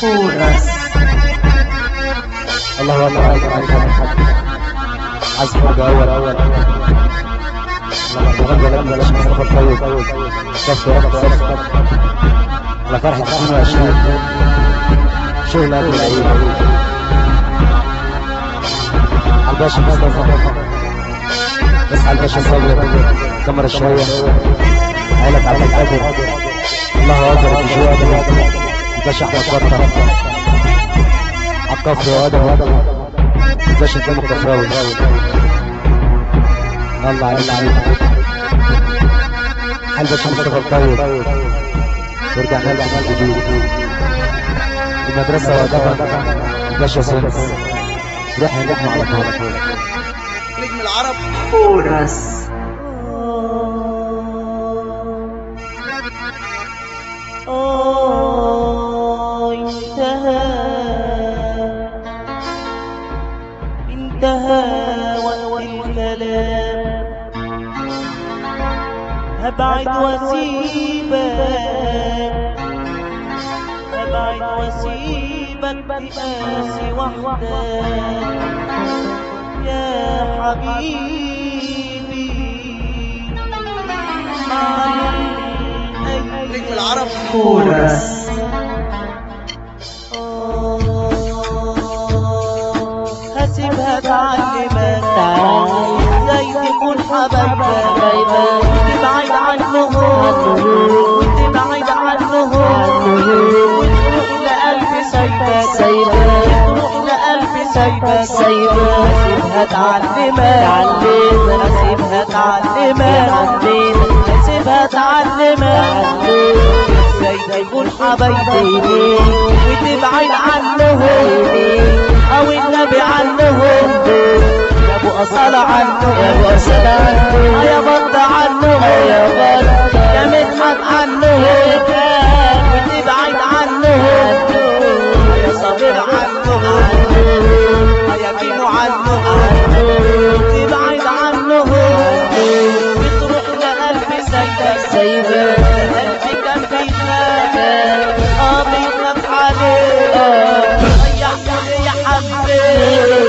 فورس. الله أكبر. عزف أول لما تغنى لما ليش مصطفى الطيب صف رب على فرحة 22 شغل أبو العيد عالباشا مصطفى بس عالباشا صبر كمر الشهية عيلة عبد القادر الله أكبر بجواد الباشا أحمد بطة عالكفر وادم الباشا الدم الكفراوي الله عليك الباشا مصطفى الطيب ورجعنا لها من جديد المدرسة وادبها الباشا سنس رحنا على طول نجم العرب فورس. انتهى وقت الكلام هبعد واسيبك بقاسي وحدك يا حبيبي نجم العرب فورس. هسيبها تعلمك ازاي تكون حبايبك وتبعد عنهم وتبعد عنهم وتروح لقلبي سايبك تروح لقلبي سايبك هسيبها تعلمك هسيبها تعلمك هسيبها تعلمك ازاي تكون حبايبك وتبعد عنهم او النبي عنهم يا ابو اصالة عنهم يا بط عنهم يا مدحت عنهم وتبعد عنهم يا صابر عنهم يا كيمو عنهم وتبعد عنهم وتروح لقلبي سايبك قلبي كان بيخاف بيخاف عليك يا حبيبي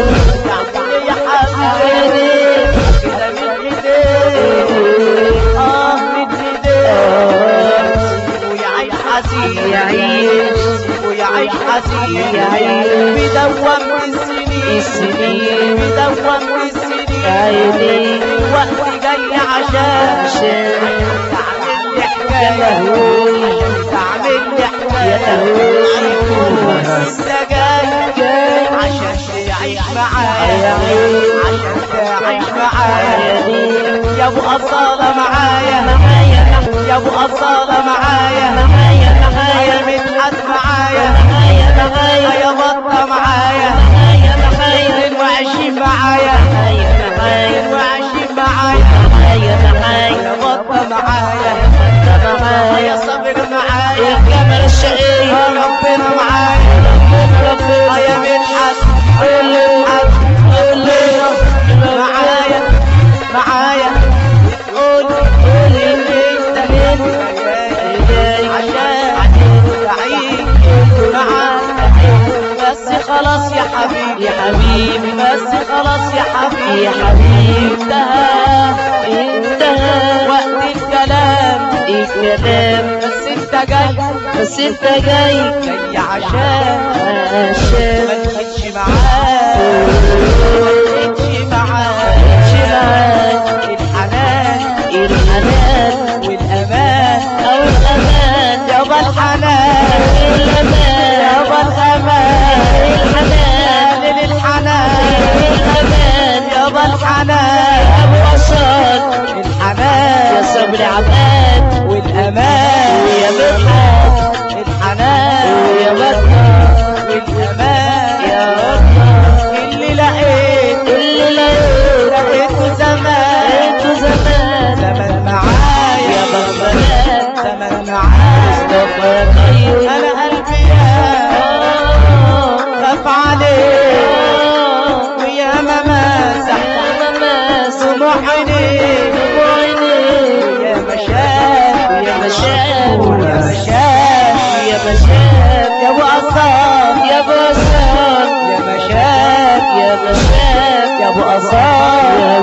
كده من ايديك من ايديك ويعيش حزين ويعيش حزين بدوام السنين بدوام السنين الوقت جاي عشان تعمل لي حكاية تعمل لي حكاية انت جاي عشان تعيش معايا عشان تعيش معايا يا ابو أصالة معايا يا ابو أصالة معايا يا مدحت معايا يا بطة معايا 22 معايا 22 معايا يا بطة معايا يا صبر معايا كامل الشقية ربنا معايا يا مدحت معايا تقول انت عشان تعيش معايا بس خلاص يا حبيبي بس خلاص يا حبيبي انتهى وقت الكلام بس انت جاي عشان ما تجيش معاك الحنان والامان يابا الحنان يابا الامان الحنان للحنان يابا الحنان ابو وصال الحنان يا صبري عباد والامان يا مدحت الحنان يا بطة والامان يا بطة اللي لقيته زمان معايا يا بغبغان زمان معايا انا قلبي خاف عليك ويا مماسح دموع عينيك يا مشاف يا ابو أصالة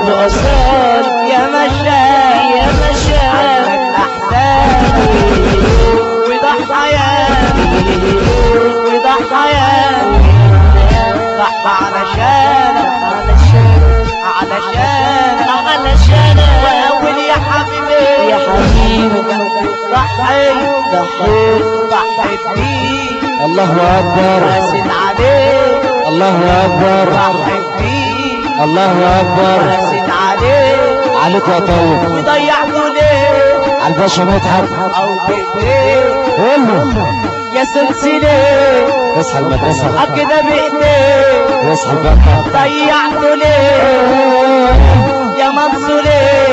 ابو اصال يا مشاي يا مشاي عنك احزاني وضحاياني وضحاياني ضحى علشانك واول يا حبيبي يا حبيبي ضحيت بيك الله اكبر راسل عليك الله اكبر ضحيت بيك الله اكبر راسل عليك عليك يا طيب وضيعته ليه على الباشا مدحت او بايديك قول له يا سلسلة اصحى المدرسة كده بايديك اصحى البكة ضيعته ليه يا منصور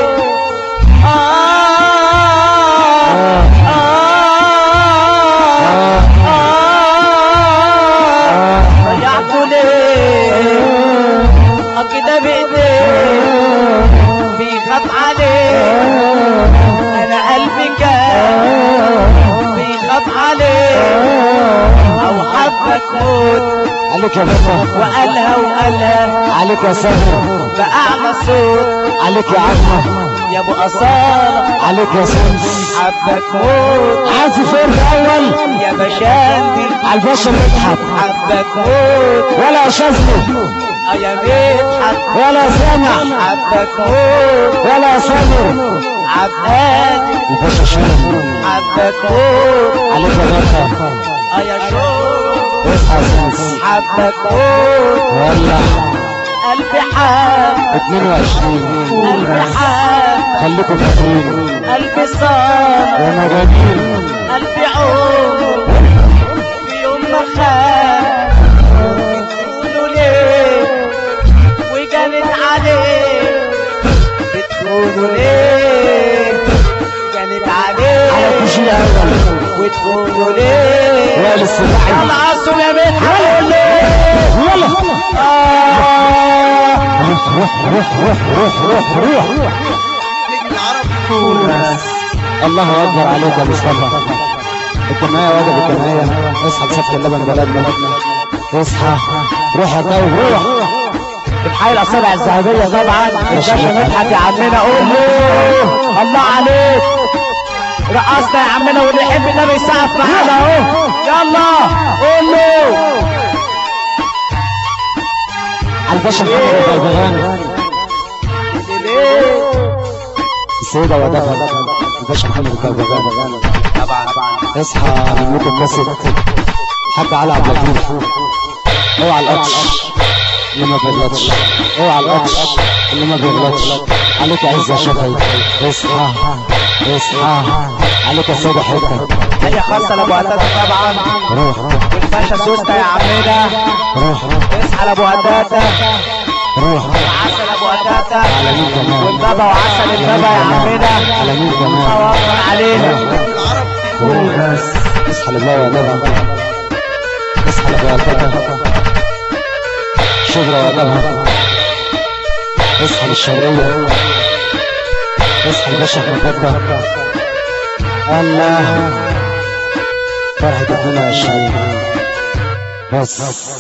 ضيعته ليه كده بايديك بيخاف عليك انا قلبي كان بيخاف عليك او حبك موت عليك يا بابا وقالها عليك يا سهر بأعلى صوت عليك يا عزمة يا ابو اصالة عليك يا سمس حبك موت عازف فرد اول يا بشاندي على الباشا مدحت حبك موت ولا شاذلي يا مدحت ولا سامع حبك موت ولا سامر عبادي الباشا شاذلي حبك موت عليك يا باشا يا شوق اصحى يا سمس حبك موت ولا قلبي حاب 22 قلبي حاب خليكم فاكرين قلبي صار يا مجانين قلبي عمر في يوم ما خاب بتقولوا ليه وجنت عليه بتقولوا ليه جنت عليه على الكوشي الاول وتقولوا ليه وائل السباحي يلا عصوا يا بنت يلا روح نجم العرب كورس. الله اكبر عليك يا مصطفى الجمعيه واجب الجمعيه اصحى بصفة اللبن بلدنا اصحى روح يا طيب روح الحي الاصابع الذهبيه طبعا الباشا مدحت يا عمنا قول له الله عليك رقصنا يا عمنا واللي يحب النبي يسقف معانا اهو يلا قول له على الباشا محمد البغبغان السيدة ودفع الباشا محمد البغبغان اصحى من موت النصر حد على عبد اللطيف اوعى القطش اللي ما بيغلطش اوعى القطش اللي ما بيغلطش عليك يا عز يا شفعي اصحى عليك يا سيدة حته هي خاصه لابو قتاده طبعا روح والباشا سوسته يا عمنا روح اصحى لابو قتاده روح وعسل ابو قتاده على مين كمان والبابا وعسل البابا يا عمنا على مين كمان الله اكبر علينا العرب اصحى لله يا نبي اصحى لله يا شجرة يا نبي اصحى للشرقية اصحى الباشا احمد فتة الله فرحة 22 بس